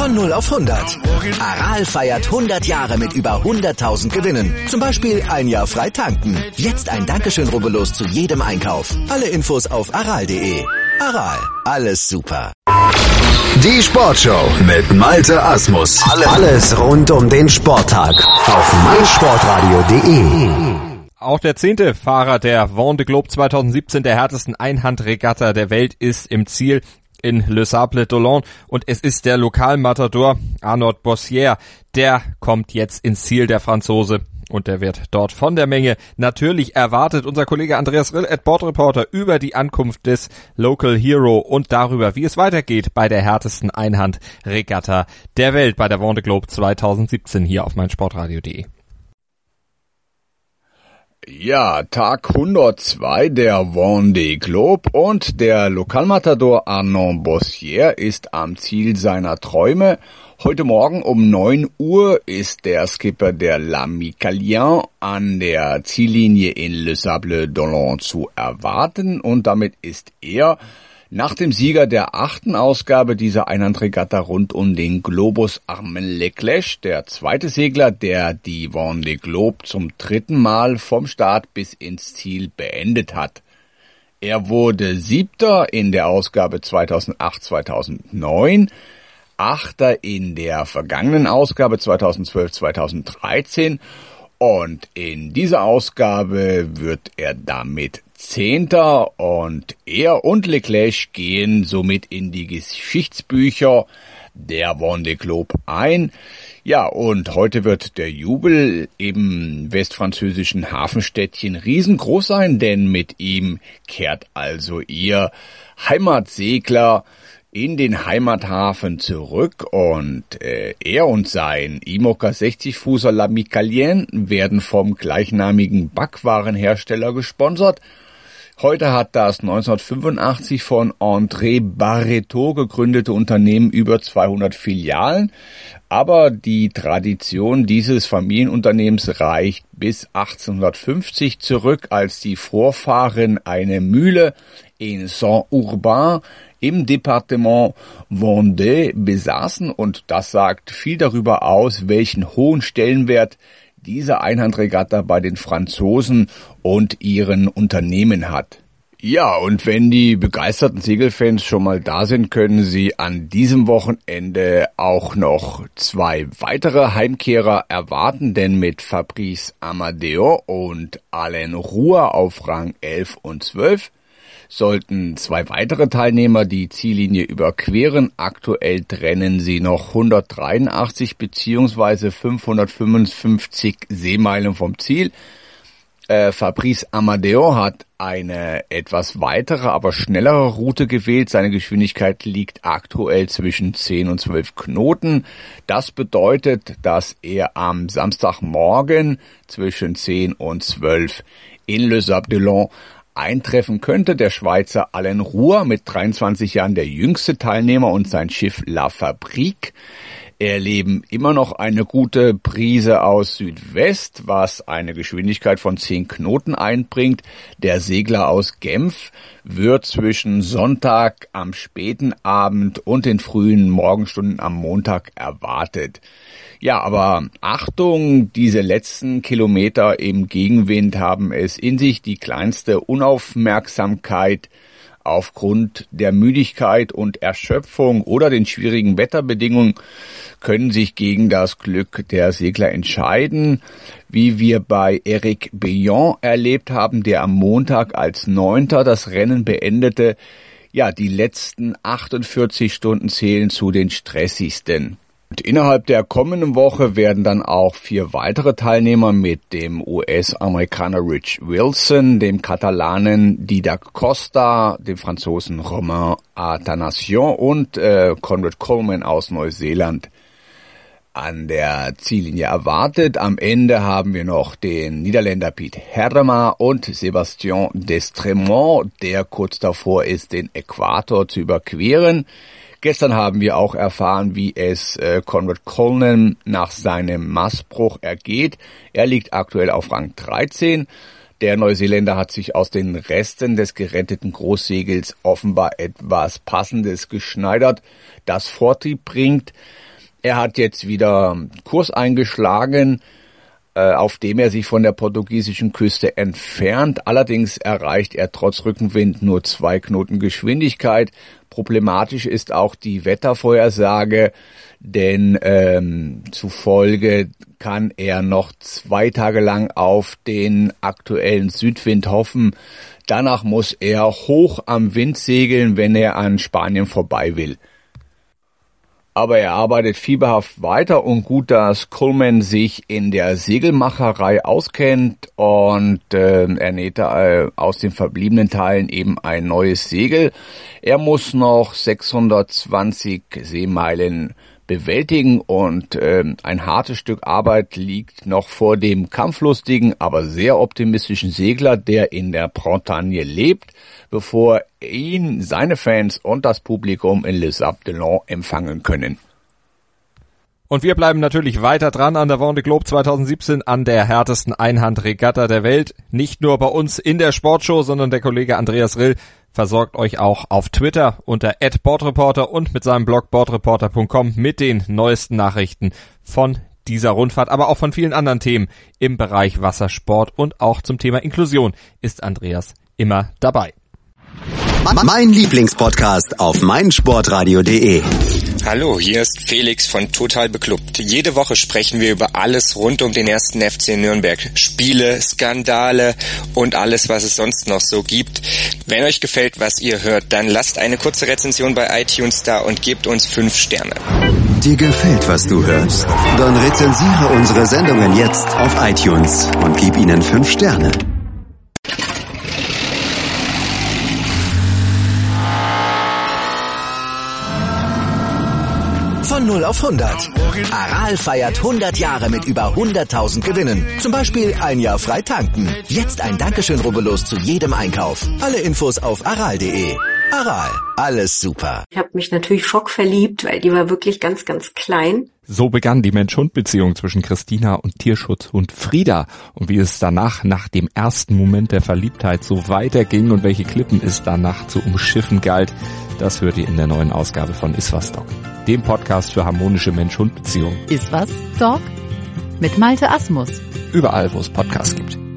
Von 0 auf 100. Aral feiert 100 Jahre mit über 100.000 Gewinnen. Zum Beispiel ein Jahr frei tanken. Jetzt ein Dankeschön, rubbellos zu jedem Einkauf. Alle Infos auf aral.de. Aral, alles super. Die Sportshow mit Malte Asmus. Alles rund um den Sporttag auf meinsportradio.de. Auch der 10. Fahrer der Vendée Globe 2017, der härtesten Einhandregatta der Welt, ist im Ziel in Le Sable d'Olonne und es ist der Lokalmatador Arnaud Bossier. Der kommt jetzt ins Ziel, der Franzose, und der wird dort von der Menge natürlich erwartet. Unser Kollege Andreas Rill, Bordreporter, über die Ankunft des Local Hero und darüber, wie es weitergeht bei der härtesten Einhandregatta der Welt bei der Vendée Globe 2017 hier auf meinsportradio.de. Ja, Tag 102 der Vendée Globe und der Lokalmatador Arnaud Bossier ist am Ziel seiner Träume. Heute Morgen um 9 Uhr ist der Skipper der L'Amicalien an der Ziellinie in Le Sable d'Olonne zu erwarten und damit ist er nach dem Sieger der 8. Ausgabe dieser Einhandregatta rund um den Globus Armen Leclerc, der zweite Segler, der die Vendée Globe zum 3. Mal vom Start bis ins Ziel beendet hat. Er wurde 7. in der Ausgabe 2008-2009, 8. in der vergangenen Ausgabe 2012-2013 und in dieser Ausgabe wird er damit 10. und er und Leclerc gehen somit in die Geschichtsbücher der Vendée Globe ein. Ja, und heute wird der Jubel im westfranzösischen Hafenstädtchen riesengroß sein, denn mit ihm kehrt also ihr Heimatsegler in den Heimathafen zurück und er und sein Imoca 60-Fußer L'Amicalien werden vom gleichnamigen Backwarenhersteller gesponsert. Heute hat das 1985 von André Barreto gegründete Unternehmen über 200 Filialen, aber die Tradition dieses Familienunternehmens reicht bis 1850 zurück, als die Vorfahren eine Mühle in Saint-Urbain im Departement Vendée besaßen und das sagt viel darüber aus, welchen hohen Stellenwert diese Einhandregatta bei den Franzosen und ihren Unternehmen hat. Ja, und wenn die begeisterten Segelfans schon mal da sind, können sie an diesem Wochenende auch noch 2 weitere Heimkehrer erwarten, denn mit Fabrice Amadeo und Alain Roux auf Rang 11 und 12 sollten 2 weitere Teilnehmer die Ziellinie überqueren. Aktuell trennen sie noch 183 bzw. 555 Seemeilen vom Ziel. Fabrice Amadeo hat eine etwas weitere, aber schnellere Route gewählt. Seine Geschwindigkeit liegt aktuell zwischen 10 und 12 Knoten. Das bedeutet, dass er am Samstagmorgen zwischen 10 und 12 in Le Sable d'Olonne eintreffen könnte. Der Schweizer Alain Roux, mit 23 Jahren der jüngste Teilnehmer, und sein Schiff La Fabrique erleben immer noch eine gute Brise aus Südwest, was eine Geschwindigkeit von 10 Knoten einbringt. Der Segler aus Genf wird zwischen Sonntag am späten Abend und den frühen Morgenstunden am Montag erwartet. Ja, aber Achtung, diese letzten Kilometer im Gegenwind haben es in sich. Die kleinste Unaufmerksamkeit aufgrund der Müdigkeit und Erschöpfung oder den schwierigen Wetterbedingungen können sich gegen das Glück der Segler entscheiden, wie wir bei Eric Billon erlebt haben, der am Montag als 9. das Rennen beendete. Ja, die letzten 48 Stunden zählen zu den stressigsten. Und innerhalb der kommenden Woche werden dann auch 4 weitere Teilnehmer mit dem US-Amerikaner Rich Wilson, dem Katalanen Didac Costa, dem Franzosen Romain Athanassion und Conrad Coleman aus Neuseeland an der Ziellinie erwartet. Am Ende haben wir noch den Niederländer Piet Herrema und Sébastien Destremont, der kurz davor ist, den Äquator zu überqueren. Gestern haben wir auch erfahren, wie es Conrad Coleman nach seinem Mastbruch ergeht. Er liegt aktuell auf Rang 13. Der Neuseeländer hat sich aus den Resten des geretteten Großsegels offenbar etwas Passendes geschneidert, das Vortrieb bringt. Er hat jetzt wieder Kurs eingeschlagen, auf dem er sich von der portugiesischen Küste entfernt. Allerdings erreicht er trotz Rückenwind nur 2 Knoten Geschwindigkeit. Problematisch ist auch die Wettervorhersage, denn zufolge kann er noch 2 Tage lang auf den aktuellen Südwind hoffen. Danach muss er hoch am Wind segeln, wenn er an Spanien vorbei will. Aber er arbeitet fieberhaft weiter und gut, dass Coleman sich in der Segelmacherei auskennt und er näht aus den verbliebenen Teilen eben ein neues Segel. Er muss noch 620 Seemeilen bewältigen und ein hartes Stück Arbeit liegt noch vor dem kampflustigen, aber sehr optimistischen Segler, der in der Bretagne lebt, bevor ihn seine Fans und das Publikum in Les Sables d'Olonne empfangen können. Und wir bleiben natürlich weiter dran an der Vendée Globe 2017, an der härtesten Einhandregatta der Welt. Nicht nur bei uns in der Sportshow, sondern der Kollege Andreas Rill versorgt euch auch auf Twitter unter @BoardReporter und mit seinem Blog boardreporter.com mit den neuesten Nachrichten von dieser Rundfahrt, aber auch von vielen anderen Themen im Bereich Wassersport und auch zum Thema Inklusion ist Andreas immer dabei. Mein Lieblingspodcast auf meinsportradio.de. Hallo, hier ist Felix von Total Beklubbt. Jede Woche sprechen wir über alles rund um den 1. FC Nürnberg. Spiele, Skandale und alles, was es sonst noch so gibt. Wenn euch gefällt, was ihr hört, dann lasst eine kurze Rezension bei iTunes da und gebt uns 5 Sterne. Dir gefällt, was du hörst? Dann rezensiere unsere Sendungen jetzt auf iTunes und gib ihnen 5 Sterne. Von 0 auf 100. Aral feiert 100 Jahre mit über 100.000 Gewinnen. Zum Beispiel ein Jahr frei tanken. Jetzt ein Dankeschön, rubbellos zu jedem Einkauf. Alle Infos auf aral.de. Aral, alles super. Ich habe mich natürlich schockverliebt, weil die war wirklich ganz, ganz klein. So begann die Mensch-Hund-Beziehung zwischen Christina und Tierschutzhund Frieda. Und wie es danach, nach dem ersten Moment der Verliebtheit, so weiterging und welche Klippen es danach zu umschiffen galt, das hört ihr in der neuen Ausgabe von Iswas Dog, dem Podcast für harmonische Mensch-Hund-Beziehungen. Iswas Dog? Mit Malte Asmus. Überall, wo es Podcasts gibt.